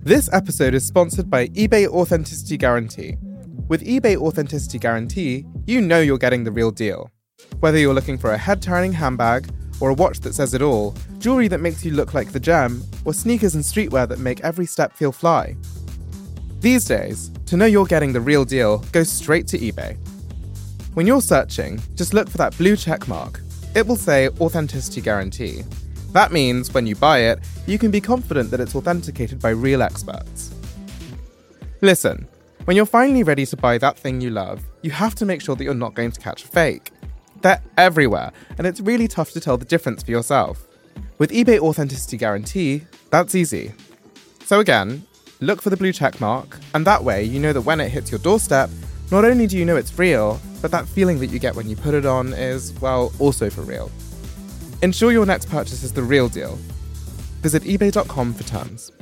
This episode is sponsored by eBay Authenticity Guarantee. With eBay Authenticity Guarantee, you know you're getting the real deal. Whether you're looking for a head-turning handbag, or a watch that says it all, jewelry that makes you look like the gem, or sneakers and streetwear that make every step feel fly. These days, to know you're getting the real deal, go straight to eBay. When you're searching, just look for that blue check mark. It will say Authenticity Guarantee. That means when you buy it, you can be confident that it's authenticated by real experts. Listen, when you're finally ready to buy that thing you love, you have to make sure that you're not going to catch a fake. They're everywhere, and it's really tough to tell the difference for yourself. With eBay Authenticity Guarantee, that's easy. So again, look for the blue check mark, and that way you know that when it hits your doorstep, not only do you know it's real, but that feeling that you get when you put it on is, well, also for real. Ensure your next purchase is the real deal. Visit ebay.com for terms.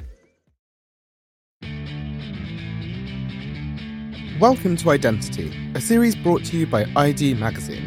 Welcome to Identity, a series brought to you by ID Magazine.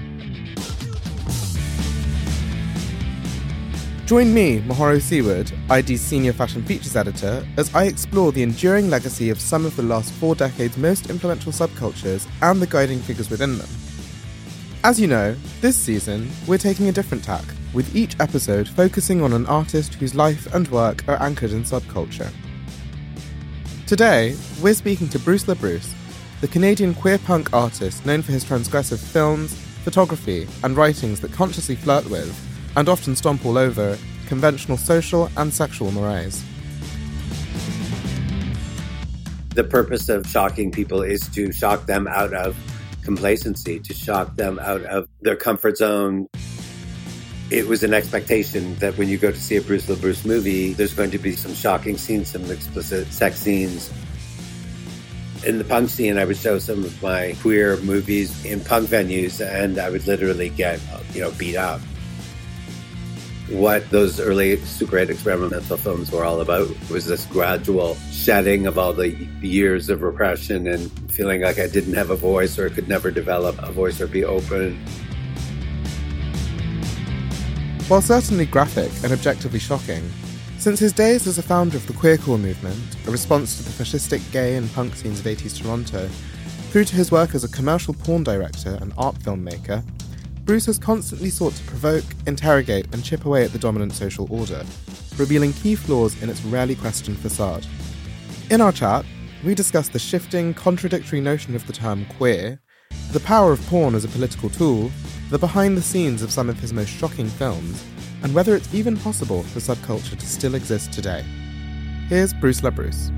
Join me, Mahoro Seaward, ID's Senior Fashion Features Editor, as I explore the enduring legacy of some of the last 4 decades' most influential subcultures and the guiding figures within them. As you know, this season, we're taking a different tack, with each episode focusing on an artist whose life and work are anchored in subculture. Today, we're speaking to Bruce LaBruce, the Canadian queer punk artist known for his transgressive films, photography, and writings that consciously flirt with, and often stomp all over, conventional social and sexual mores. The purpose of shocking people is to shock them out of complacency, to shock them out of their comfort zone. It was an expectation that when you go to see a Bruce LaBruce movie, there's going to be some shocking scenes, some explicit sex scenes. In the punk scene, I would show some of my queer movies in punk venues, and I would literally get, beat up. What those early Super 8 experimental films were all about was this gradual shedding of all the years of repression and feeling like I didn't have a voice or could never develop a voice or be open. While certainly graphic and objectively shocking, since his days as a founder of the queercore movement, a response to the fascistic gay and punk scenes of 80s Toronto, through to his work as a commercial porn director and art filmmaker, Bruce has constantly sought to provoke, interrogate, and chip away at the dominant social order, revealing key flaws in its rarely questioned facade. In our chat, we discuss the shifting, contradictory notion of the term queer, the power of porn as a political tool, the behind-the-scenes of some of his most shocking films, and whether it's even possible for subculture to still exist today. Here's Bruce LaBruce.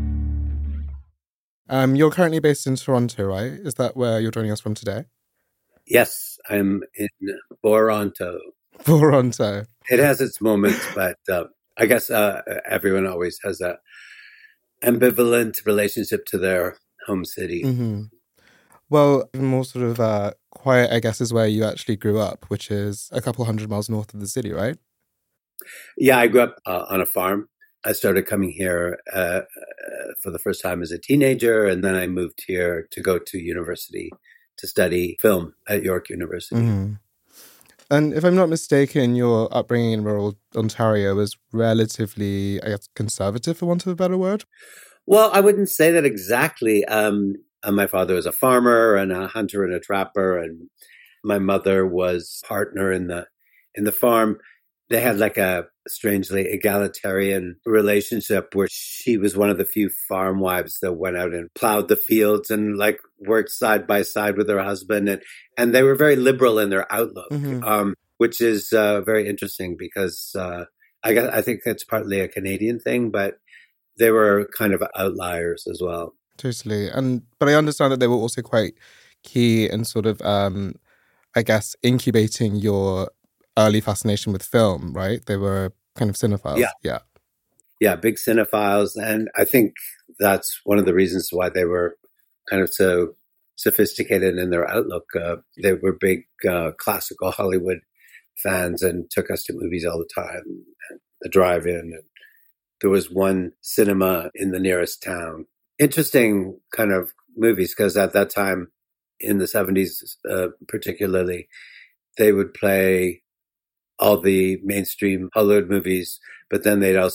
You're currently based in Toronto, right? Is that where you're joining us from today? Yes, I'm in Toronto. Toronto. It has its moments, but I guess everyone always has that ambivalent relationship to their home city. Mm-hmm. Well, more sort of quiet, I guess, is where you actually grew up, which is a couple 100 miles north of the city, right? Yeah, I grew up on a farm. I started coming here for the first time as a teenager, and then I moved here to go to university to study film at York University. Mm-hmm. And if I'm not mistaken, your upbringing in rural Ontario was relatively, I guess, conservative, for want of a better word? Well, I wouldn't say that exactly. My father was a farmer and a hunter and a trapper, and my mother was partner in the farm. They had like a strangely egalitarian relationship where she was one of the few farm wives that went out and plowed the fields and like worked side by side with her husband. And they were very liberal in their outlook, mm-hmm. Which is very interesting because I think that's partly a Canadian thing, but they were kind of outliers as well. Totally. But I understand that they were also quite key in sort of, I guess, incubating your early fascination with film, right? They were kind of cinephiles. Yeah, big cinephiles. And I think that's one of the reasons why they were kind of so sophisticated in their outlook. They were big classical Hollywood fans and took us to movies all the time, and the drive-in. And there was one cinema in the nearest town. Interesting kind of movies, because at that time, in the 70s particularly, they would play all the mainstream Hollywood movies, but then they'd also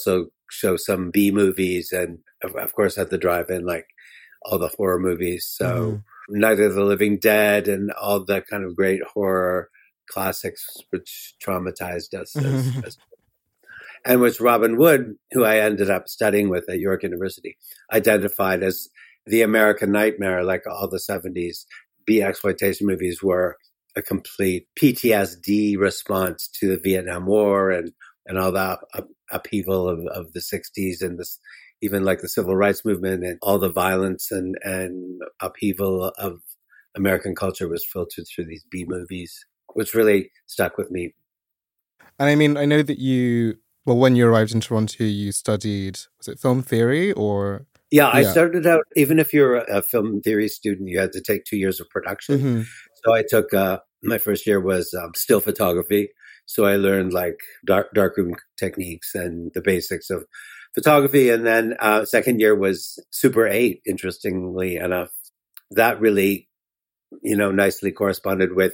show some B movies, and of course at the drive-in, like all the horror movies. So Night of the Living Dead and all the kind of great horror classics, which traumatized us as and which Robin Wood, who I ended up studying with at York University, identified as the American nightmare. Like all the 70s B-exploitation movies were a complete PTSD response to the Vietnam War and all the upheaval of the 60s and this, even like the civil rights movement and all the violence and upheaval of American culture was filtered through these B movies, which really stuck with me. And I mean, I know that when you arrived in Toronto, you studied, was it film theory or? Yeah, I started out, even if you're a film theory student, you had to take 2 years of production. So I took, my first year was still photography. So I learned like darkroom techniques and the basics of photography. And then second year was Super 8, interestingly enough. That really, nicely corresponded with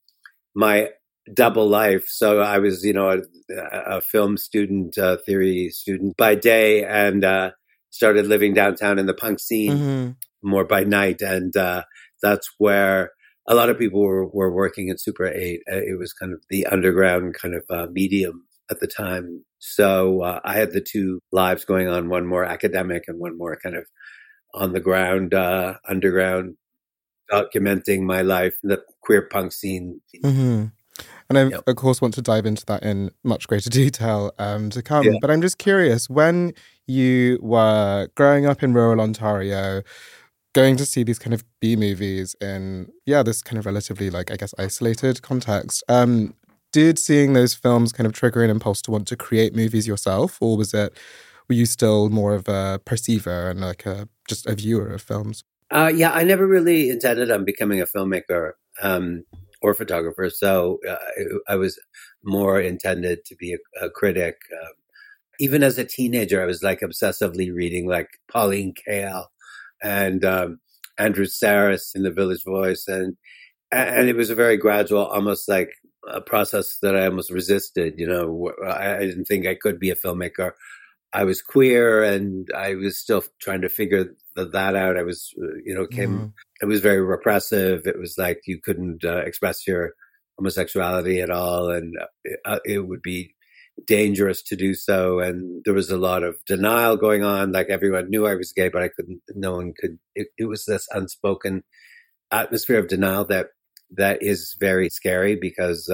my double life. So I was, a film student, theory student by day, and started living downtown in the punk scene more by night. And that's where a lot of people were working at Super 8. It was kind of the underground kind of medium at the time. So I had the two lives going on, one more academic and one more kind of on the ground, underground, documenting my life in the queer punk scene. And I, of course, want to dive into that in much greater detail to come. Yeah. But I'm just curious, when you were growing up in rural Ontario, going to see these kind of B movies in, this kind of relatively, like, I guess, isolated context, did seeing those films kind of trigger an impulse to want to create movies yourself? Or were you still more of a perceiver and like just a viewer of films? I never really intended on becoming a filmmaker. Or photographer. So I was more intended to be a critic. Even as a teenager, I was like obsessively reading like Pauline Kael and Andrew Saris in The Village Voice. And it was a very gradual, almost like a process that I almost resisted. I didn't think I could be a filmmaker. I was queer and I was still trying to figure that out. I was, it was very repressive. It was like you couldn't express your homosexuality at all. And it would be dangerous to do so. And there was a lot of denial going on. Like everyone knew I was gay, but no one could. It was this unspoken atmosphere of denial that is very scary because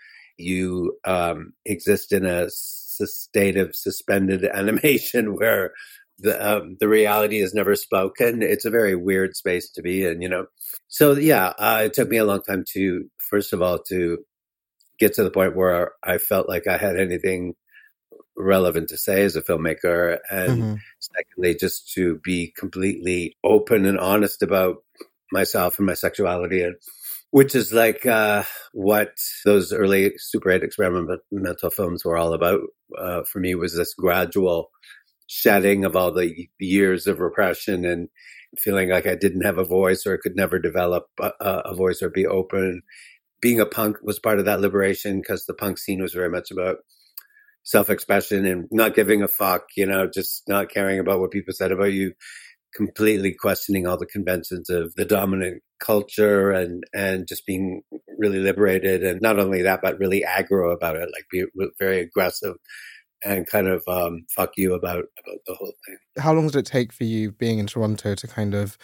you exist in a state of suspended animation where the reality is never spoken. It's a very weird space to be in, So it took me a long time to, first of all, to get to the point where I felt like I had anything relevant to say as a filmmaker. And secondly, just to be completely open and honest about myself and my sexuality, and which is like what those early Super 8 experimental films were all about. For me, was this gradual shedding of all the years of repression and feeling like I didn't have a voice or could never develop a voice or be open. Being a punk was part of that liberation because the punk scene was very much about self-expression and not giving a fuck, just not caring about what people said about you, completely questioning all the conventions of the dominant culture and just being really liberated. And not only that, but really aggro about it, like be very aggressive and kind of fuck you about the whole thing. How long did it take for you being in Toronto to kind of,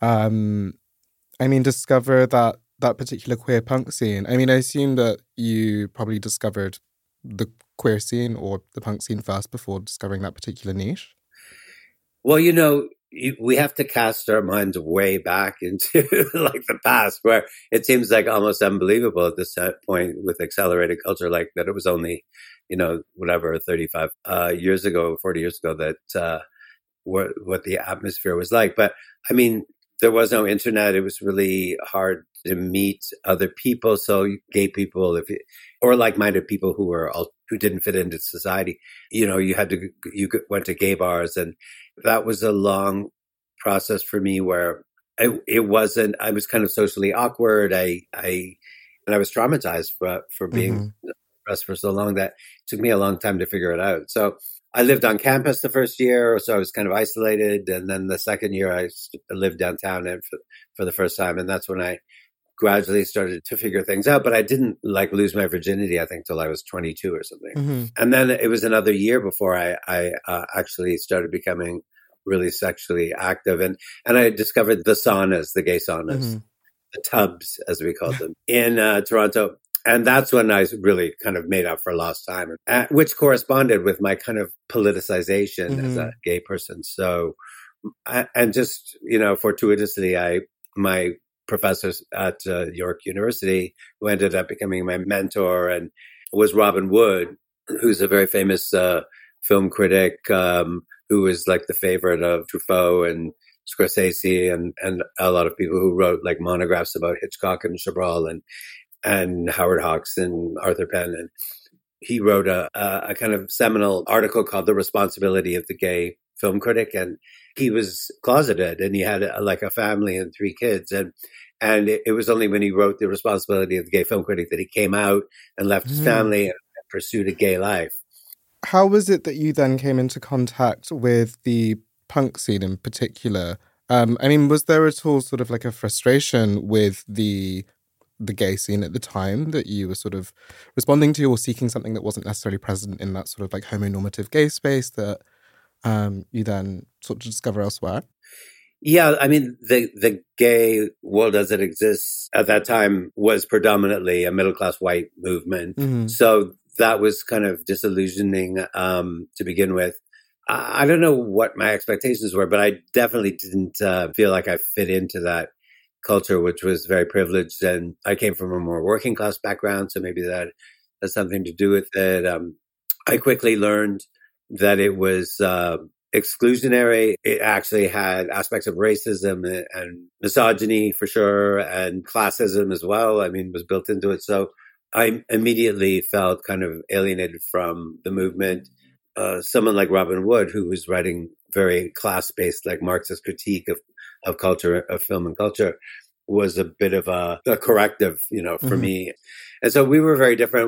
discover that particular queer punk scene? I mean, I assume that you probably discovered the queer scene or the punk scene first before discovering that particular niche. Well, we have to cast our minds way back into like the past, where it seems like almost unbelievable at this point with accelerated culture, like that it was only, 35 years ago, 40 years ago that what the atmosphere was like. But I mean, there was no internet. It was really hard to meet other people. So gay people, or like-minded people who didn't fit into society, you went to gay bars, and that was a long process for me where I was kind of socially awkward. I was traumatized for being oppressed for so long that it took me a long time to figure it out. So I lived on campus the first year, so I was kind of isolated. And then the second year, I lived downtown and for the first time. And that's when I gradually started to figure things out. But I didn't like lose my virginity, I think, till I was 22 or something. Mm-hmm. And then it was another year before I actually started becoming really sexually active. And I discovered the saunas, the gay saunas, Mm-hmm. the tubs, as we called them, in Toronto. And that's when I really kind of made up for lost time, which corresponded with my kind of politicization as a gay person. So, and just, fortuitously, my professors at York University, who ended up becoming my mentor, and was Robin Wood, who's a very famous film critic, who was like the favorite of Truffaut and Scorsese and a lot of people who wrote like monographs about Hitchcock and Chabrol and Howard Hawks and Arthur Penn. And he wrote a kind of seminal article called The Responsibility of the Gay Film Critic. And he was closeted, and he had a family and 3 kids. And it was only when he wrote The Responsibility of the Gay Film Critic that he came out and left his family and pursued a gay life. How was it that you then came into contact with the punk scene in particular? Was there at all sort of like a frustration with the gay scene at the time that you were sort of responding to, or seeking something that wasn't necessarily present in that sort of like homonormative gay space that you then sort of discover elsewhere? Yeah, the gay world as it exists at that time was predominantly a middle-class white movement. Mm-hmm. So that was kind of disillusioning to begin with. I don't know what my expectations were, but I definitely didn't feel like I fit into that culture, which was very privileged. And I came from a more working class background, so maybe that has something to do with it. I quickly learned that it was exclusionary. It actually had aspects of racism and misogyny for sure, and classism as well. Was built into it. So I immediately felt kind of alienated from the movement. Someone like Robin Wood, who was writing very class-based, like Marxist critique of culture, of film and culture, was a bit of a corrective, for me. And so we were very different.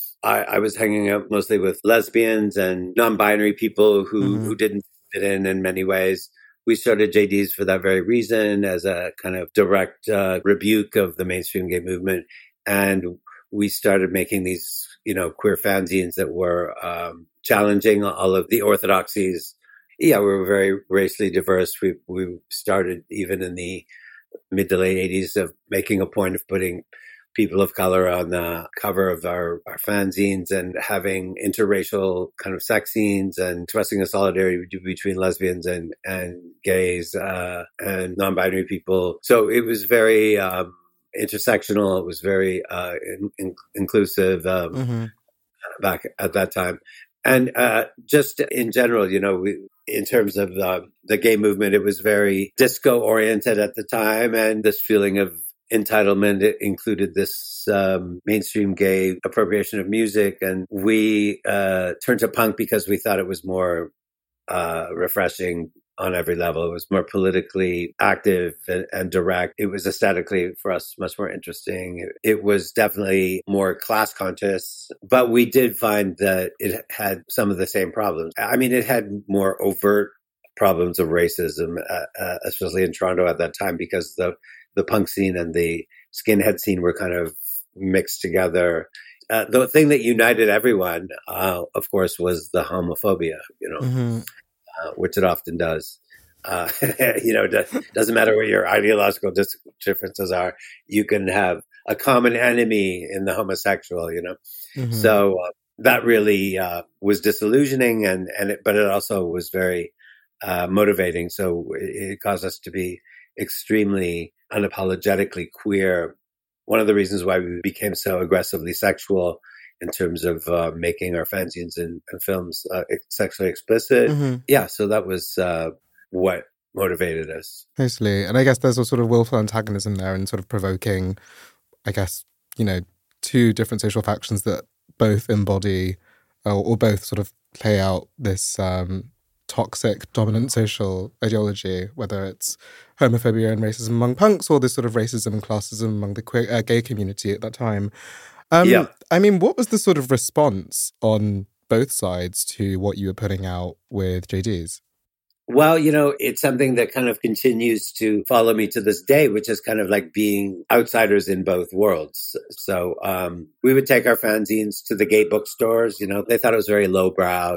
I was hanging out mostly with lesbians and non-binary people who didn't fit in many ways. We started JDs for that very reason, as a kind of direct rebuke of the mainstream gay movement. And we started making these, queer fanzines that were challenging all of the orthodoxies. Yeah, we were very racially diverse. We started even in the mid to late 80s of making a point of putting people of color on the cover of our fanzines and having interracial kind of sex scenes and expressing a solidarity between lesbians and gays and non-binary people. So it was very intersectional. It was very inclusive back at that time. And just in general, in terms of the gay movement, it was very disco oriented at the time. And this feeling of entitlement, it included this mainstream gay appropriation of music. And we turned to punk because we thought it was more refreshing on every level. It was more politically active and direct. It was aesthetically, for us, much more interesting. It was definitely more class conscious, but we did find that it had some of the same problems. It had more overt problems of racism, especially in Toronto at that time, because the punk scene and the skinhead scene were kind of mixed together. The thing that united everyone, of course, was the homophobia, which it often does. It doesn't matter what your ideological differences are. You can have a common enemy in the homosexual, So that really was disillusioning, but it also was very motivating. So it caused us to be extremely unapologetically queer. One of the reasons why we became so aggressively sexual in terms of making our fanzines and films sexually explicit. Yeah, so that was what motivated us. Mostly. And I guess there's a sort of willful antagonism there and sort of provoking, I guess, two different social factions that both embody or both sort of play out this toxic, dominant social ideology, whether it's homophobia and racism among punks or this sort of racism and classism among the gay community at that time. What was the sort of response on both sides to what you were putting out with JD's? Well, it's something that kind of continues to follow me to this day, which is kind of like being outsiders in both worlds. So we would take our fanzines to the gay bookstores. They thought it was very lowbrow,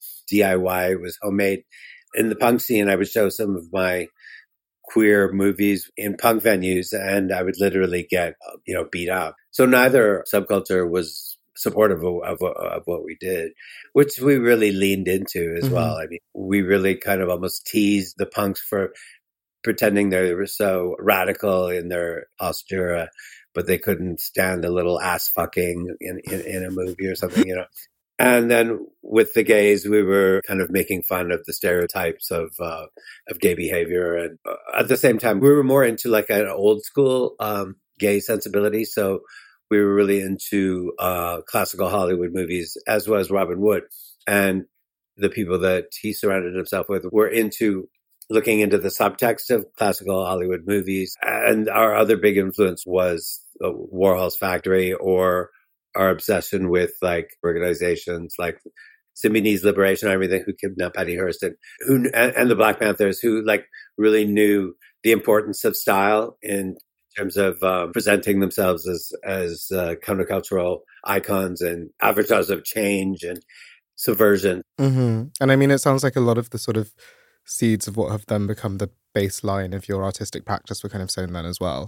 DIY, was homemade. In the punk scene, I would show some of my queer movies in punk venues, and I would literally get, beat up. So neither subculture was supportive of what we did, which we really leaned into as well. I mean, we really kind of almost teased the punks for pretending they were so radical in their posture, but they couldn't stand a little ass fucking in a movie or something, And then with the gays, we were kind of making fun of the stereotypes of gay behavior. And at the same time, we were more into like an old school gay sensibility. So we were really into classical Hollywood movies, as was Robin Wood. And the people that he surrounded himself with were into looking into the subtext of classical Hollywood movies. And our other big influence was Warhol's Factory, or our obsession with like organizations like Symbionese Liberation Army, who kidnapped Patty Hearst, and the Black Panthers, who like really knew the importance of style in terms of presenting themselves as countercultural icons and advertisers of change and subversion. And I mean, it sounds like a lot of the sort of seeds of what have then become the baseline of your artistic practice were kind of sown then as well.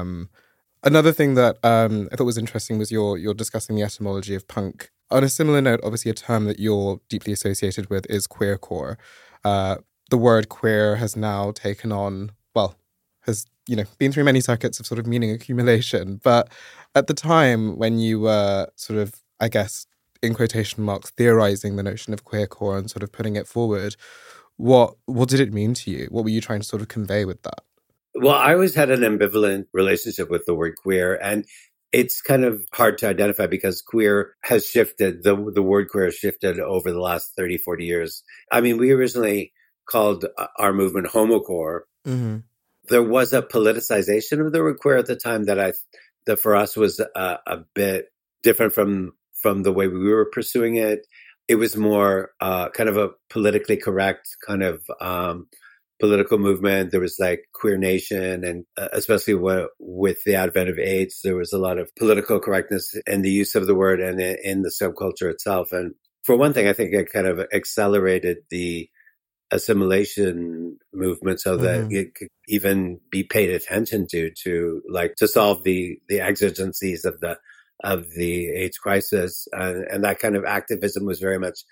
Another thing that I thought was interesting was you're discussing the etymology of punk. On a similar note, obviously a term that you're deeply associated with is queercore. The word queer has now taken on, has been through many circuits of sort of meaning accumulation. But at the time when you were sort of, I guess, in quotation marks, theorizing the notion of queercore and sort of putting it forward, what did it mean to you? What were you trying to sort of convey with that? Well, I always had an ambivalent relationship with the word queer, and it's kind of hard to identify because queer has shifted. The word queer has shifted over the last 30, 40 years. I mean, we originally called our movement homocore. There was a politicization of the word queer at the time that for us was a bit different from the way we were pursuing it. It was more kind of a politically correct kind of political movement. There was like Queer Nation, and especially with the advent of AIDS, there was a lot of political correctness in the use of the word and in the subculture itself. And for one thing, I think it kind of accelerated the assimilation movement so that it could even be paid attention to solve the exigencies of the AIDS crisis. And that kind of activism was very much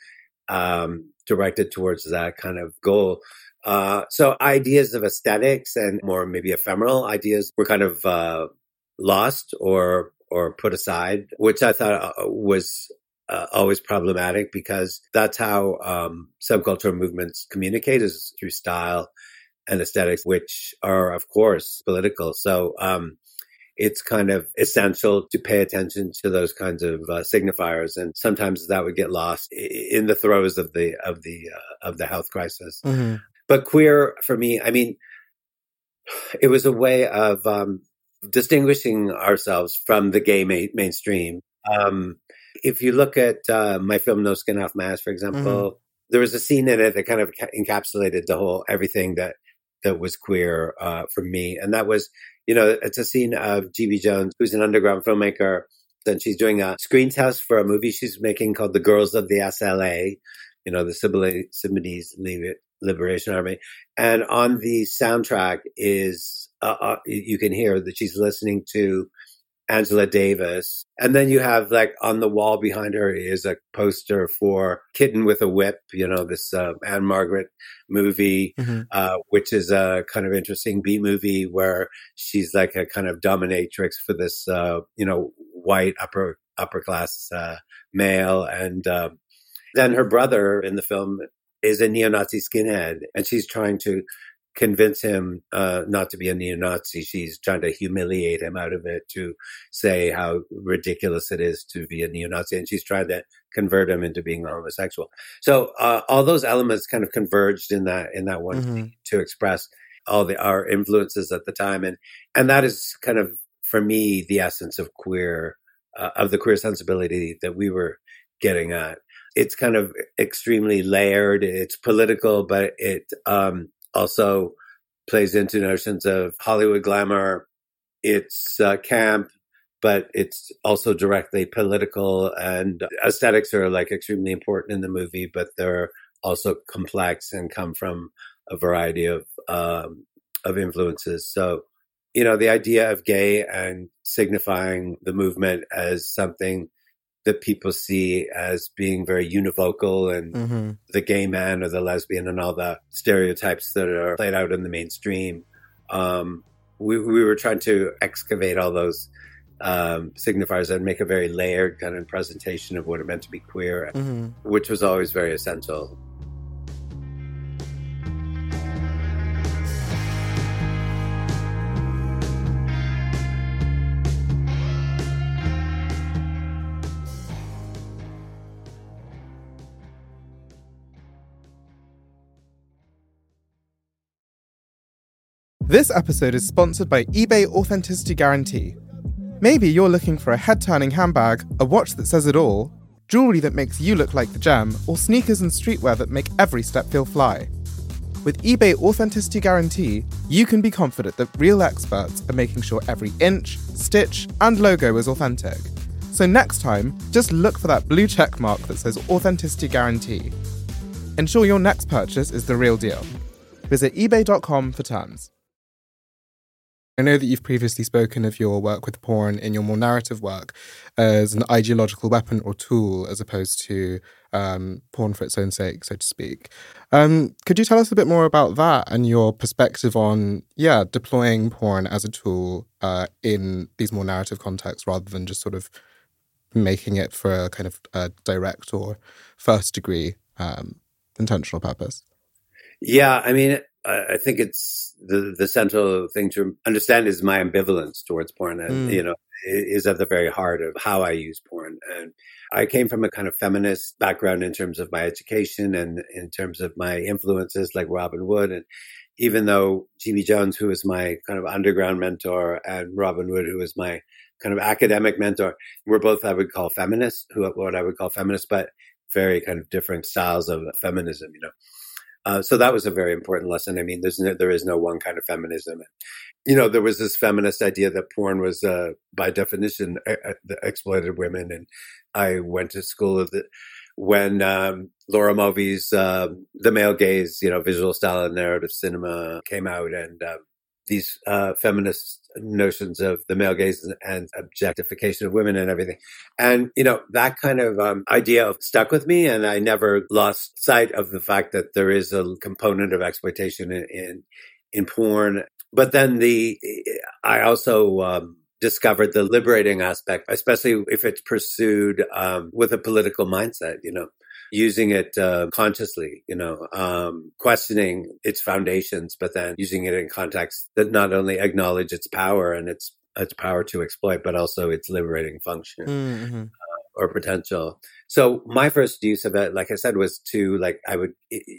directed towards that kind of goal. So ideas of aesthetics and more maybe ephemeral ideas were kind of lost or put aside, which I thought was always problematic, because that's how subcultural movements communicate, is through style and aesthetics, which are, of course, political. So it's kind of essential to pay attention to those kinds of signifiers, and sometimes that would get lost in the throes of the health crisis. But queer, for me, I mean, it was a way of distinguishing ourselves from the gay mainstream. If you look at my film No Skin Off My Ass, for example, there was a scene in it that kind of encapsulated everything that was queer for me. And that was, it's a scene of G.B. Jones, who's an underground filmmaker, and she's doing a screen test for a movie she's making called The Girls of the SLA, the Symbionese Liberation Army. And on the soundtrack is, you can hear that she's listening to Angela Davis. And then you have, like, on the wall behind her is a poster for Kitten with a Whip, this Anne Margaret movie, which is a kind of interesting B movie where she's like a kind of dominatrix for this, white upper class male. And then her brother in the film is a neo-Nazi skinhead, and she's trying to convince him not to be a neo-Nazi. She's trying to humiliate him out of it, to say how ridiculous it is to be a neo-Nazi, and she's trying to convert him into being a homosexual. So all those elements kind of converged in that one scene to express all our influences at the time, and that is kind of, for me, the essence of the queer sensibility that we were getting at. it's kind of extremely layered. It's political, but it also plays into notions of Hollywood glamour. It's camp, but it's also directly political, and aesthetics are like extremely important in the movie, but they're also complex and come from a variety of influences. So, you know, the idea of gay and signifying the movement as something that people see as being very univocal, and the gay man or the lesbian and all the stereotypes that are played out in the mainstream. We were trying to excavate all those signifiers and make a very layered kind of presentation of what it meant to be queer, which was always very essential. This episode is sponsored by eBay Authenticity Guarantee. Maybe you're looking for a head-turning handbag, a watch that says it all, jewelry that makes you look like the gem, or sneakers and streetwear that make every step feel fly. With eBay Authenticity Guarantee, you can be confident that real experts are making sure every inch, stitch, and logo is authentic. So next time, just look for that blue check mark that says Authenticity Guarantee. Ensure your next purchase is the real deal. Visit ebay.com for terms. I know that you've previously spoken of your work with porn in your more narrative work as an ideological weapon or tool as opposed to porn for its own sake, so to speak. Could you tell us a bit more about that and your perspective on, deploying porn as a tool in these more narrative contexts rather than just sort of making it for a kind of direct or first degree intentional purpose? Yeah, I mean, I think it's the central thing to understand is my ambivalence towards porn, and you know, is at the very heart of how I use porn. And I came from a kind of feminist background in terms of my education and in terms of my influences, like Robin Wood. And even though G.B. Jones, who was my kind of underground mentor, and Robin Wood, who was my kind of academic mentor, we're both what I would call feminists, but very kind of different styles of feminism, you know. So that was a very important lesson. I mean, there is no one kind of feminism. You know, there was this feminist idea that porn was, by definition, exploited women. And I went to school when Laura Mulvey's The Male Gaze, you know, visual style and narrative cinema came out, and these feminist notions of the male gaze and objectification of women and everything. And, you know, that kind of idea stuck with me. And I never lost sight of the fact that there is a component of exploitation in porn. But then I also discovered the liberating aspect, especially if it's pursued with a political mindset, you know, using it consciously, you know, questioning its foundations, but then using it in contexts that not only acknowledge its power and its power to exploit, but also its liberating function or potential. So my first use of it, like I said, was to I would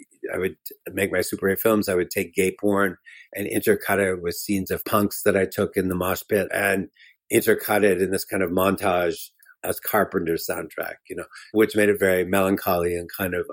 make my Super 8 films. I would take gay porn and intercut it with scenes of punks that I took in the mosh pit and intercut it in this kind of montage as Carpenter's soundtrack, you know, which made it very melancholy and kind of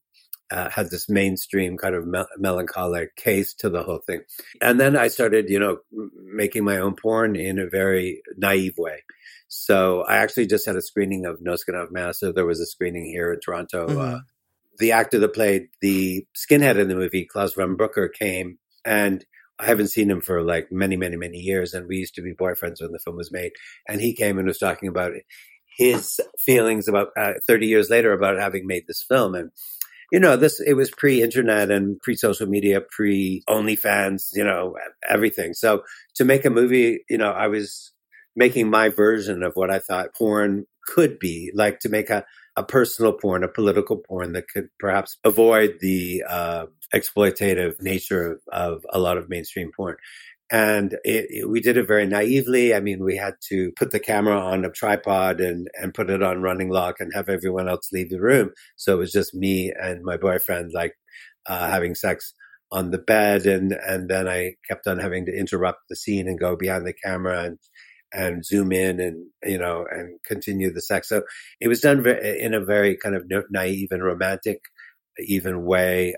had this mainstream kind of melancholic case to the whole thing. And then I started, you know, making my own porn in a very naive way. So I actually just had a screening of No Skin Off Massive. There was a screening here in Toronto. The actor that played the skinhead in the movie, Klaus Van Brooker, came, and I haven't seen him for like many, many, many years. And we used to be boyfriends when the film was made. And he came and was talking about his feelings about 30 years later about having made this film. And, you know, it was pre-internet and pre-social media, pre-OnlyFans, you know, everything. So to make a movie, you know, I was making my version of what I thought porn could be, like to make a personal porn, a political porn that could perhaps avoid the exploitative nature of a lot of mainstream porn. And we did it very naively. I mean, we had to put the camera on a tripod and put it on running lock and have everyone else leave the room. So it was just me and my boyfriend, having sex on the bed. And then I kept on having to interrupt the scene and go behind the camera. and zoom in and, and continue the sex. So it was done in a very kind of naive and romantic even way,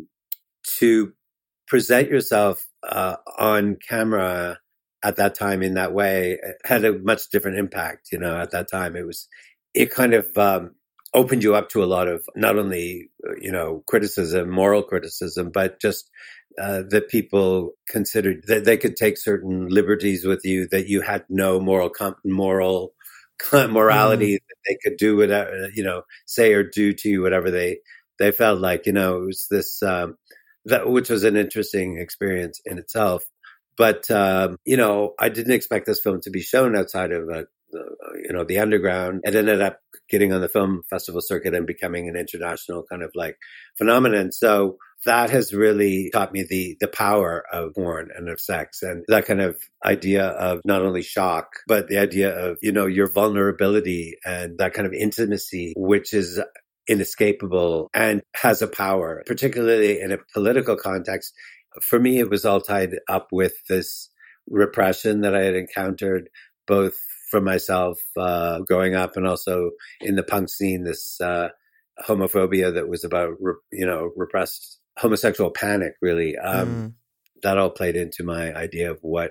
to present yourself on camera at that time in that way had a much different impact. At that time it kind of opened you up to a lot of not only criticism, moral criticism, but just that people considered that they could take certain liberties with you, that you had no morality, that they could do whatever, say or do to you whatever they felt like. It was this that, which was an interesting experience in itself. But I didn't expect this film to be shown outside of the underground. It ended up getting on the film festival circuit and becoming an international kind of like phenomenon. So that has really taught me the power of porn and of sex, and that kind of idea of not only shock, but the idea of, your vulnerability and that kind of intimacy, which is inescapable and has a power, particularly in a political context. For me, it was all tied up with this repression that I had encountered, both from myself growing up and also in the punk scene, this homophobia that was about, repressed homosexual panic, really. That all played into my idea of what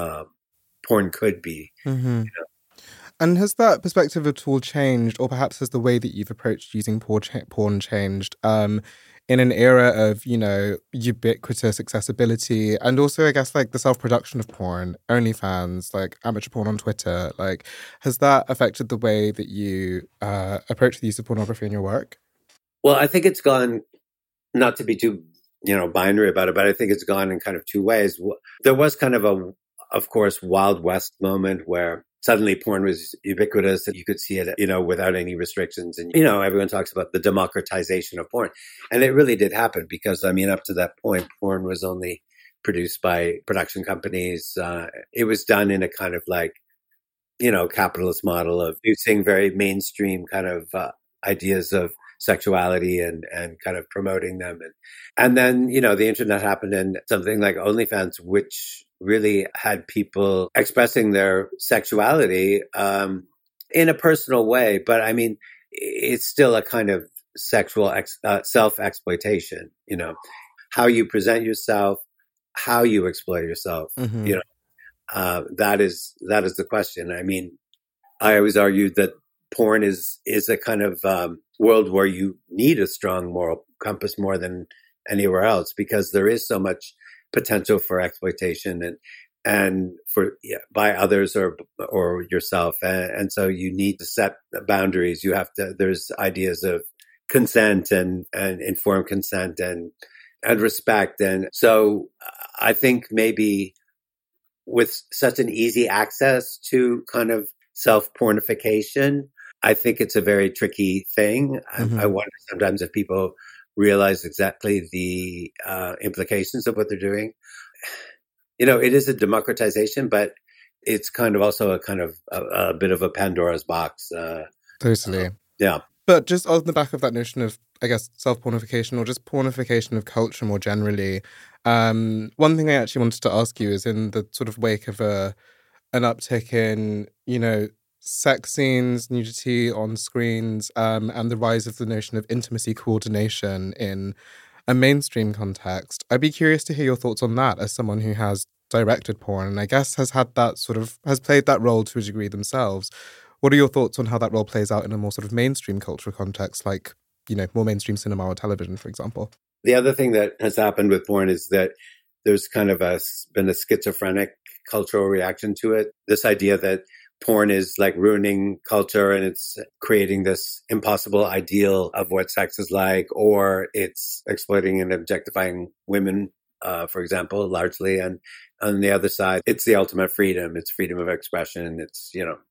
porn could be. Mm-hmm. And has that perspective at all changed, or perhaps has the way that you've approached using porn changed in an era of, ubiquitous accessibility, and also, I guess, like the self-production of porn, OnlyFans, like amateur porn on Twitter? Like, has that affected the way that you approach the use of pornography in your work? Well, I think it's gone, not to be too, binary about it, but I think it's gone in kind of two ways. There was kind of of course, Wild West moment where suddenly porn was ubiquitous and you could see it, without any restrictions. And, everyone talks about the democratization of porn. And it really did happen because, up to that point, porn was only produced by production companies. It was done in a kind of like, capitalist model of using very mainstream kind of ideas of sexuality and kind of promoting them. And then, the internet happened and something like OnlyFans, which really had people expressing their sexuality in a personal way. But it's still a kind of sexual self-exploitation, how you present yourself, how you exploit yourself, Mm-hmm. That is the question. I always argued that porn is a kind of world where you need a strong moral compass more than anywhere else, because there is so much potential for exploitation and by others or yourself, and so you need to set boundaries. There's ideas of consent and informed consent and respect, and so I think maybe with such an easy access to kind of self-pornification, I think it's a very tricky thing. Mm-hmm. I wonder sometimes if people realize exactly the implications of what they're doing. It is a democratization, but it's kind of also a kind of a bit of a Pandora's box. Totally. Yeah. But just on the back of that notion of, I guess, self-pornification or just pornification of culture more generally, one thing I actually wanted to ask you is in the sort of wake of an uptick in, sex scenes, nudity on screens, and the rise of the notion of intimacy coordination in a mainstream context, I'd be curious to hear your thoughts on that as someone who has directed porn and I guess has played that role to a degree themselves. What are your thoughts on how that role plays out in a more sort of mainstream cultural context, like, more mainstream cinema or television, for example? The other thing that has happened with porn is that there's kind of been a schizophrenic cultural reaction to it. This idea that porn is like ruining culture and it's creating this impossible ideal of what sex is like, or it's exploiting and objectifying women, for example, largely. And on the other side, it's the ultimate freedom. It's freedom of expression. It's,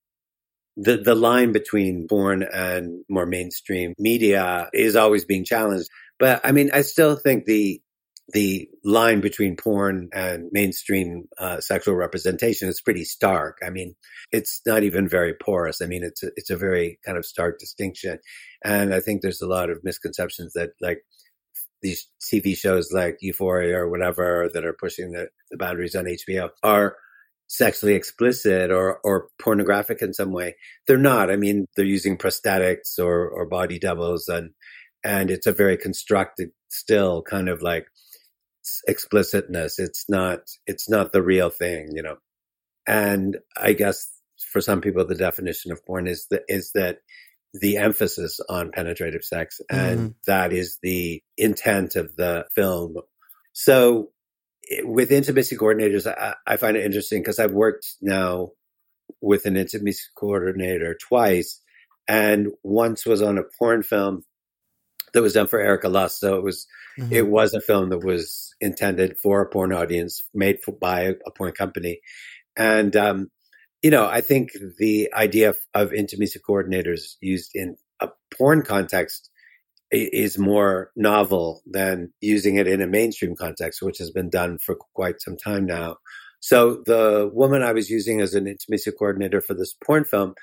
the line between porn and more mainstream media is always being challenged. But I still think the line between porn and mainstream sexual representation is pretty stark. It's not even very porous. It's a very kind of stark distinction. And I think there's a lot of misconceptions that like these TV shows like Euphoria or whatever that are pushing the boundaries on HBO are sexually explicit or pornographic in some way. They're not. I mean, they're using prosthetics or body doubles, and it's a very constructed, still kind of like explicitness. It's not the real thing, you know. And I guess for some people, the definition of porn is that the emphasis on penetrative sex, and that is the intent of the film. So with intimacy coordinators, I find it interesting because I've worked now with an intimacy coordinator twice, and once was on a porn film that was done for Erika Lust. So it was a film that was intended for a porn audience, made by a porn company. And, you know, I think the idea of intimacy coordinators used in a porn context is more novel than using it in a mainstream context, which has been done for quite some time now. So the woman I was using as an intimacy coordinator for this porn film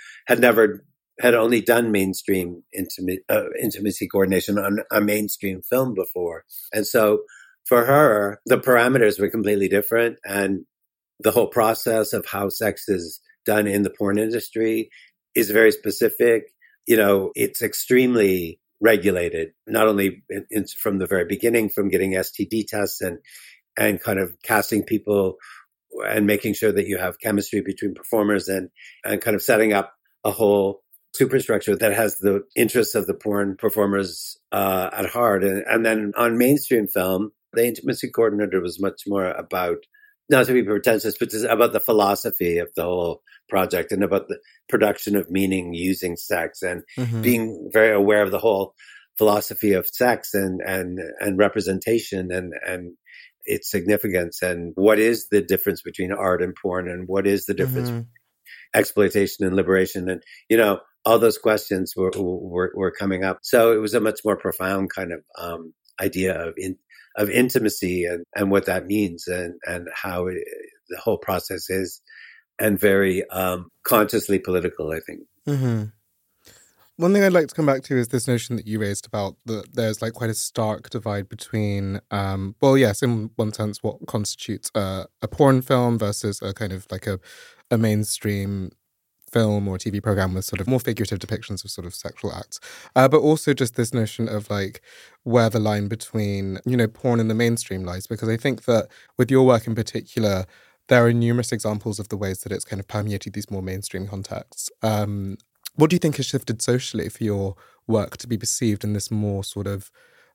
had only done mainstream intimacy coordination on a mainstream film before. And so for her, the parameters were completely different. And the whole process of how sex is done in the porn industry is very specific. You know, it's extremely regulated, not only from the very beginning, from getting STD tests and kind of casting people and making sure that you have chemistry between performers and kind of setting up a whole superstructure that has the interests of the porn performers at heart. And then on mainstream film, the intimacy coordinator was much more about, not to be pretentious, but just about the philosophy of the whole project and about the production of meaning using sex and being very aware of the whole philosophy of sex and representation and its significance, and what is the difference between art and porn, and what is the difference between exploitation and liberation, and you know, all those questions were coming up. So it was a much more profound kind of idea of intimacy and what that means and how the whole process is, and very consciously political, I think. One thing I'd like to come back to is this notion that you raised about that there's like quite a stark divide between, well, yes, in one sense, what constitutes a porn film versus a kind of like a mainstream film or TV program with sort of more figurative depictions of sort of sexual acts. But also just this notion of like where the line between, you know, porn and the mainstream lies. Because I think that with your work in particular, there are numerous examples of the ways that it's kind of permeated these more mainstream contexts. What do you think has shifted socially for your work to be perceived in this more sort of,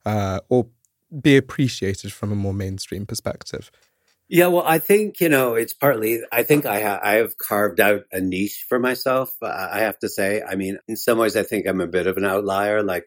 or be appreciated from a more mainstream perspective? Yeah, well, I think, you know, it's partly, I think I have carved out a niche for myself, I have to say. I mean, in some ways, I think I'm a bit of an outlier. Like,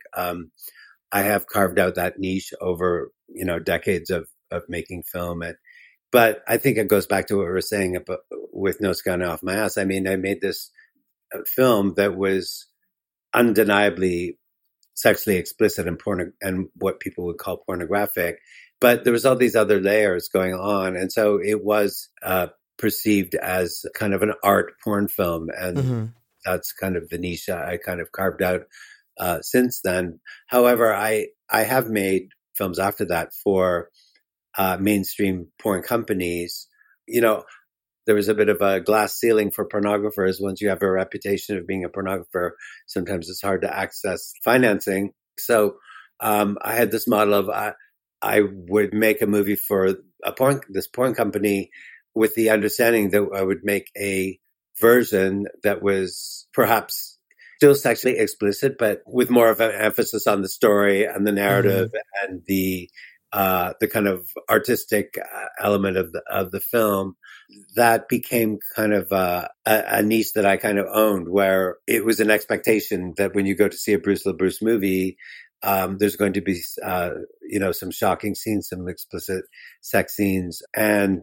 I have carved out that niche over, you know, decades of making film. But I think it goes back to what we were saying about, with No Skin Off My Ass. I mean, I made this film that was undeniably sexually explicit and what people would call pornographic, but there was all these other layers going on, and so it was perceived as kind of an art porn film, and that's kind of the niche I kind of carved out since then. However, I have made films after that for mainstream porn companies. You know, there was a bit of a glass ceiling for pornographers. Once you have a reputation of being a pornographer, sometimes it's hard to access financing. So I had this model of I would make a movie for this porn company with the understanding that I would make a version that was perhaps still sexually explicit, but with more of an emphasis on the story and the narrative and the kind of artistic element of the film. That became kind of a niche that I kind of owned, where it was an expectation that when you go to see a Bruce LaBruce movie, there's going to be, you know, some shocking scenes, some explicit sex scenes, and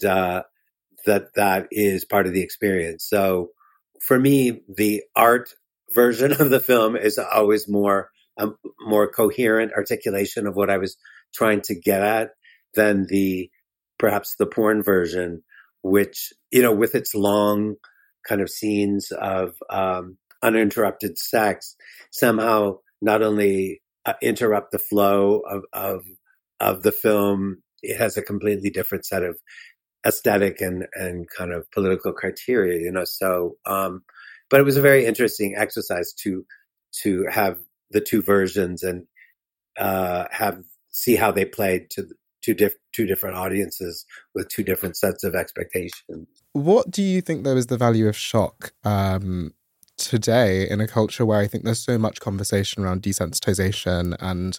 that is part of the experience. So for me, the art version of the film is always more coherent articulation of what I was trying to get at than perhaps the porn version, which, you know, with its long kind of scenes of uninterrupted sex, somehow not only interrupt the flow of the film, it has a completely different set of aesthetic and kind of political criteria, you know. So, but it was a very interesting exercise to have the two versions and see how they played to two different audiences with two different sets of expectations. What do you think, though, is the value of shock today in a culture where I think there's so much conversation around desensitization and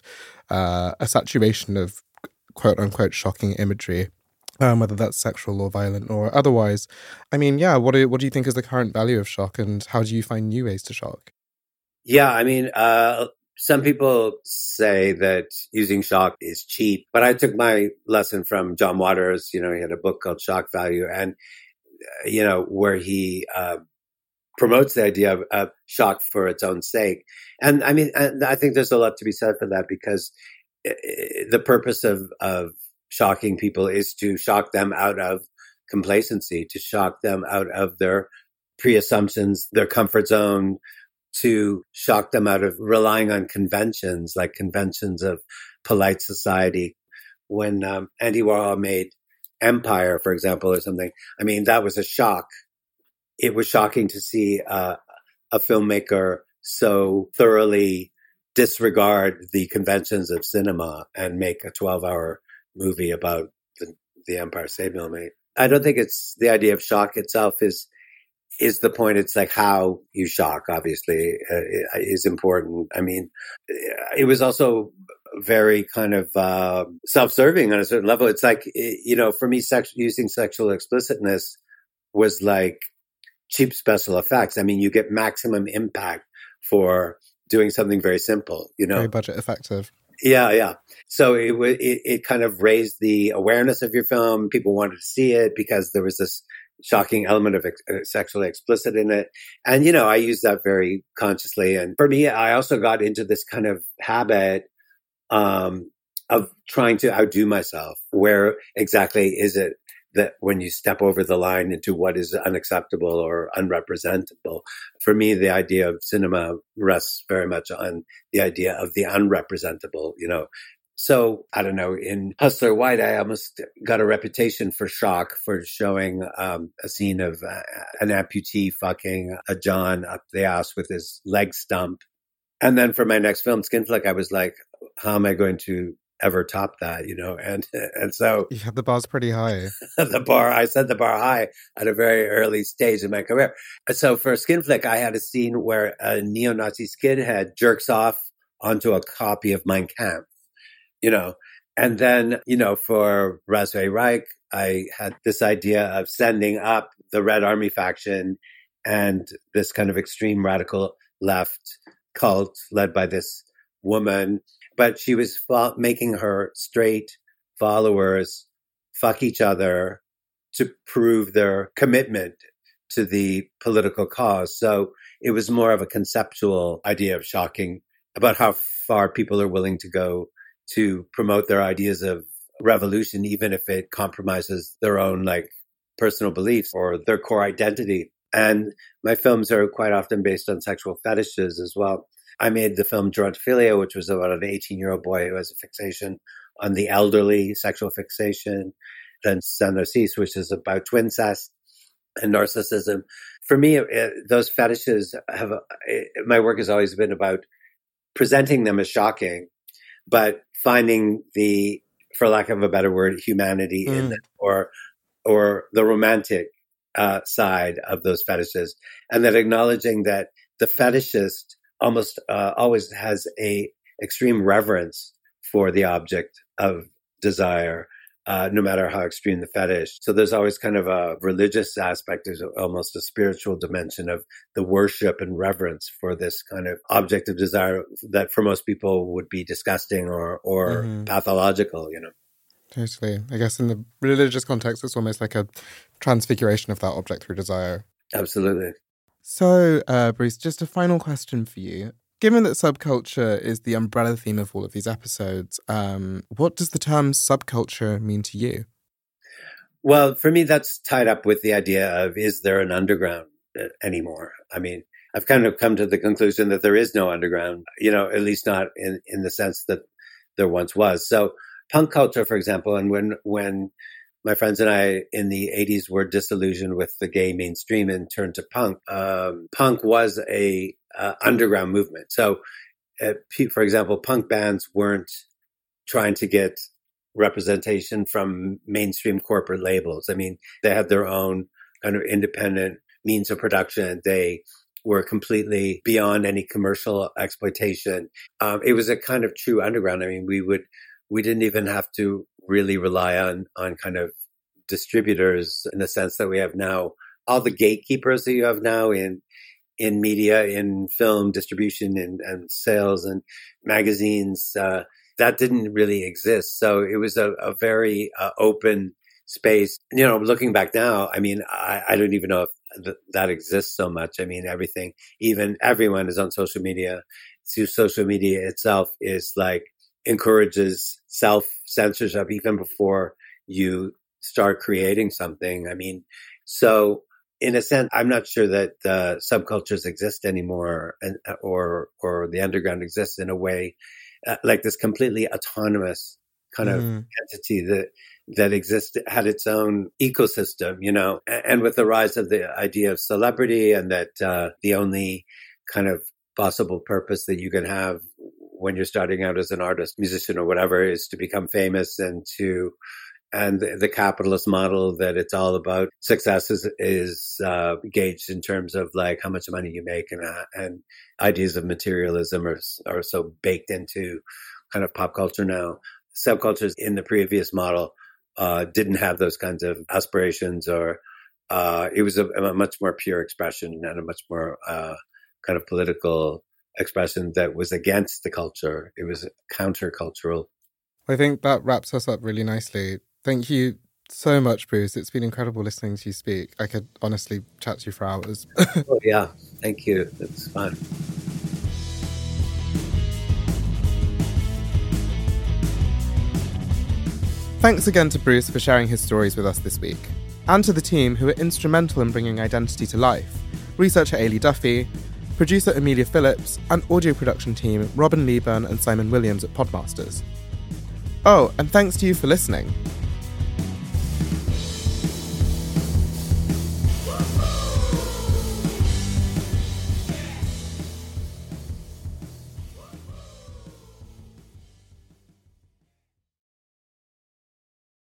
a saturation of quote unquote shocking imagery, whether that's sexual or violent or otherwise? I mean, yeah, what do you think is the current value of shock, and how do you find new ways to shock? Yeah, I mean, some people say that using shock is cheap, but I took my lesson from John Waters. You know, he had a book called Shock Value, and, you know, where he promotes the idea of shock for its own sake. And I mean, I think there's a lot to be said for that, because the purpose of shocking people is to shock them out of complacency, to shock them out of their pre-assumptions, their comfort zone, to shock them out of relying on conventions, like conventions of polite society. When Andy Warhol made Empire, for example, or something, I mean, that was a shock. It was shocking to see a filmmaker so thoroughly disregard the conventions of cinema and make a 12-hour movie about the Empire State Building. I don't think it's the idea of shock itself is the point. It's like how you shock, obviously, is important. I mean, it was also very kind of self-serving on a certain level. It's like, you know, for me, using sexual explicitness was like cheap special effects. I mean, you get maximum impact for doing something very simple, you know. Very budget effective. Yeah. So it kind of raised the awareness of your film. People wanted to see it because there was this shocking element of sexually explicit in it. And, you know, I used that very consciously. And for me, I also got into this kind of habit of trying to outdo myself. Where exactly is it that when you step over the line into what is unacceptable or unrepresentable? For me, the idea of cinema rests very much on the idea of the unrepresentable, you know. So, I don't know, in Hustler White, I almost got a reputation for shock for showing a scene of an amputee fucking a John up the ass with his leg stump. And then for my next film, Skinflick, I was like, how am I going to ever top that, you know? And so You had the bar's pretty high. I set the bar high at a very early stage in my career. So for Skinflick, I had a scene where a neo-Nazi skinhead jerks off onto a copy of Mein Kampf, you know. And then, you know, for Raspberry Reich, I had this idea of sending up the Red Army faction and this kind of extreme radical left cult led by this woman. But she was making her straight followers fuck each other to prove their commitment to the political cause. So it was more of a conceptual idea of shocking about how far people are willing to go to promote their ideas of revolution, even if it compromises their own like personal beliefs or their core identity. And my films are quite often based on sexual fetishes as well. I made the film Gerontophilia, which was about an 18-year-old boy who has a fixation on the elderly, sexual fixation. Then Saint Narcisse, which is about twincest and narcissism. For me, those fetishes my work has always been about presenting them as shocking, but finding the, for lack of a better word, humanity in them, or the romantic side of those fetishes. And that acknowledging that the fetishist almost always has a extreme reverence for the object of desire, no matter how extreme the fetish. So there's always kind of a religious aspect. There's almost a spiritual dimension of the worship and reverence for this kind of object of desire that for most people would be disgusting or pathological, you know. Totally. I guess in the religious context, it's almost like a transfiguration of that object through desire. Absolutely. So, Bruce, just a final question for you. Given that subculture is the umbrella theme of all of these episodes, what does the term subculture mean to you? Well, for me, that's tied up with the idea of, is there an underground anymore? I mean, I've kind of come to the conclusion that there is no underground, you know, at least not in the sense that there once was. So punk culture, for example, and when my friends and I in the 80s were disillusioned with the gay mainstream and turned to punk. Punk was a underground movement. So, for example, punk bands weren't trying to get representation from mainstream corporate labels. I mean, they had their own kind of independent means of production. They were completely beyond any commercial exploitation. It was a kind of true underground. I mean, we didn't even have to really rely on kind of distributors in the sense that we have now. All the gatekeepers that you have now in media, in film distribution and sales and magazines, that didn't really exist. So it was a very open space. You know, looking back now, I mean, I don't even know if that exists so much. I mean, everyone is on social media. So social media itself is like encourages self-censorship even before you start creating something. I mean, so in a sense, I'm not sure that subcultures exist anymore, or the underground exists in a way like this completely autonomous kind of entity that existed, had its own ecosystem, you know. And with the rise of the idea of celebrity, and that the only kind of possible purpose that you can have when you're starting out as an artist, musician, or whatever, is to become famous, and the capitalist model that it's all about success is gauged in terms of like how much money you make, and ideas of materialism are so baked into kind of pop culture now. Subcultures in the previous model didn't have those kinds of aspirations, or it was a much more pure expression and a much more kind of political expression that was against the culture. It was countercultural. I think that wraps us up really nicely. Thank you so much, Bruce. It's been incredible listening to you speak. I could honestly chat to you for hours. Oh, yeah. Thank you. It's fun. Thanks again to Bruce for sharing his stories with us this week, and to the team who were instrumental in bringing Identity to life. Researcher Ailey Duffy, producer Amelia Phillips, and audio production team Robin Leeburn and Simon Williams at Podmasters. Oh, and thanks to you for listening.